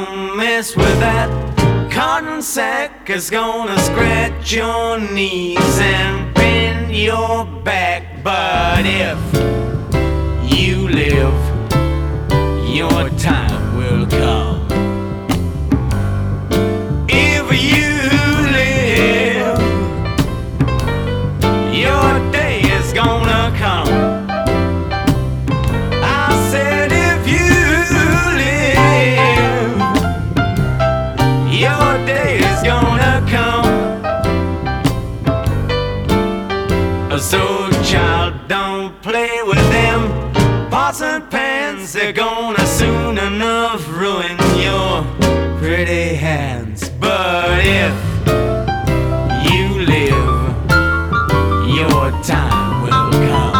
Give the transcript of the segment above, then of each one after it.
don't mess with that cotton sack. It's gonna scratch your knees and bend your back. But if you live, your time will come. If you live, your day is gonna come. I said if you live, your day is gonna come. So child, don't play with them pots and pans. They're gonna soon enough ruin your pretty hands. But if you live, your time will come.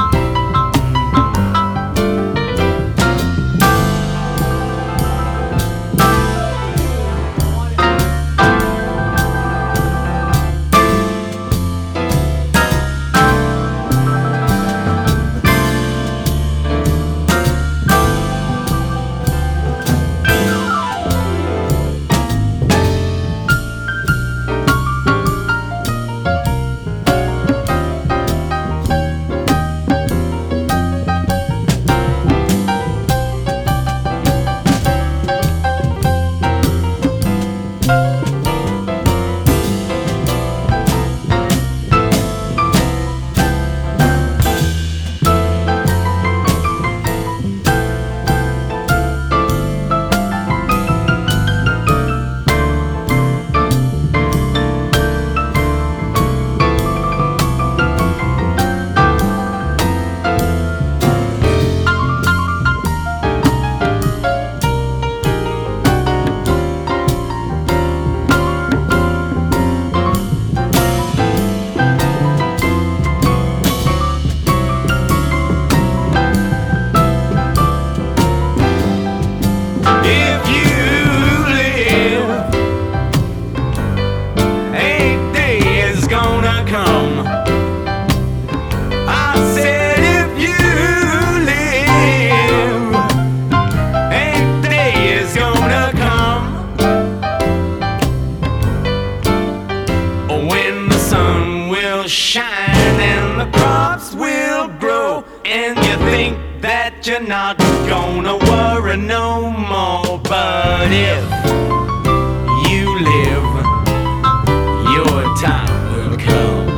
Shine and the crops will grow, and you think that you're not gonna worry no more. But if you live, your time will come.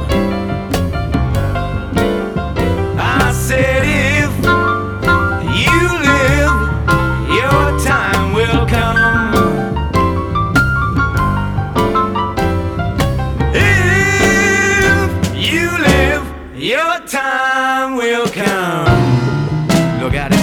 I said if you live, your time will come. Your time will come. Look at it.